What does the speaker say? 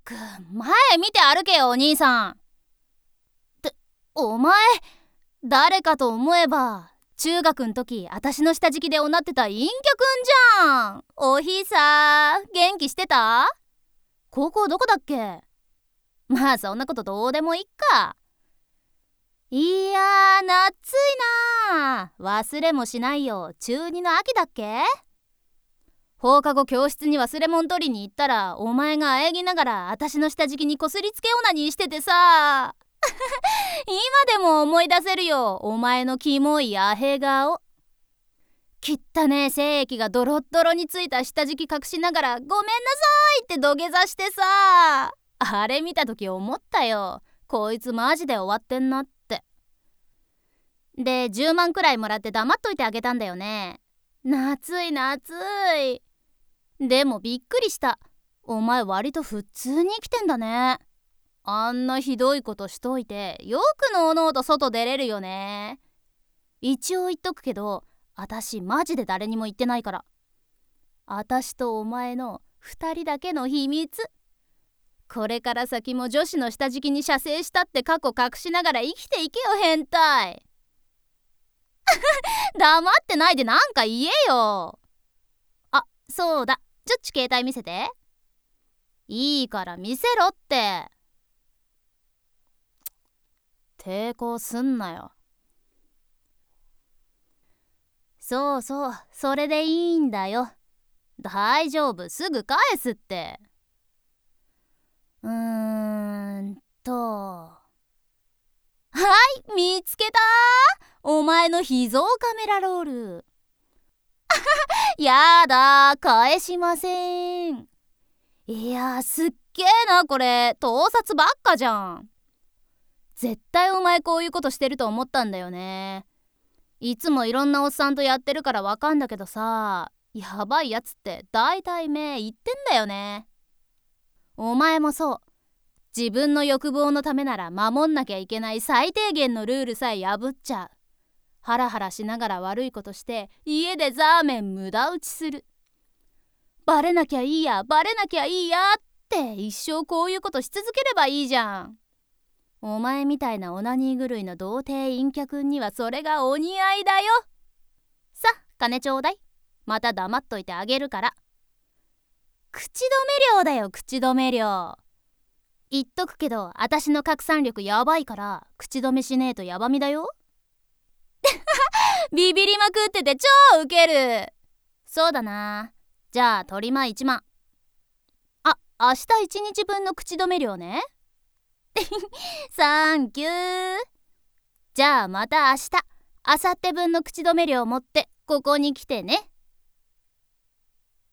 く、前見て歩けよお兄さん。ってお前誰かと思えば中学ん時私の下敷きでおなってた陰キャくんじゃん。おひさ元気してた？高校どこだっけ？まあそんなことどうでもいいか。いやー夏いなー。忘れもしないよ。中2の秋だっけ？放課後教室に忘れ物取りに行ったらお前が喘ぎながら私の下敷きにこすりつけオナニーしててさ今でも思い出せるよ、お前のキモいアヘ顔。きったねえ精液がドロッドロについた下敷き隠しながらごめんなさいって土下座してさ、あれ見た時思ったよ、こいつマジで終わってんなって。で10万くらいもらって黙っといてあげたんだよね。夏い夏い。でもびっくりした、お前割と普通に生きてんだね。あんなひどいことしといてよくのうのうと外出れるよね。一応言っとくけど私マジで誰にも言ってないから。私とお前の2人だけの秘密。これから先も女子の下敷きに射精したって過去隠しながら生きていけよ変態黙ってないでなんか言えよ。あ、そうだ、ちょっち携帯見せて。いいから見せろって。抵抗すんなよ。そうそう、それでいいんだよ。大丈夫、すぐ返すって。はい見つけた、お前の秘蔵カメラロールやだ返しません。いやすっげえな、これ盗撮ばっかじゃん。絶対お前こういうことしてると思ったんだよね。いつもいろんなおっさんとやってるからわかんだけどさ、やばいやつって大体目言ってんだよね。お前もそう。自分の欲望のためなら守んなきゃいけない最低限のルールさえ破っちゃう。ハラハラしながら悪いことして家でザーメン無駄打ちする。バレなきゃいいやバレなきゃいいやって一生こういうことし続ければいいじゃん。お前みたいなオナニー狂いの童貞陰キャ君にはそれがお似合いだよ。さ、金ちょうだい。また黙っといてあげるから。口止め料だよ、口止め料。言っとくけど私の拡散力やばいから口止めしねえとヤバみだよビビりまくってて超ウケる。そうだな、じゃあ取り間1万。あ、明日1日分の口止め料ねサンキュー。じゃあまた明日、明後日分の口止め料持ってここに来てね。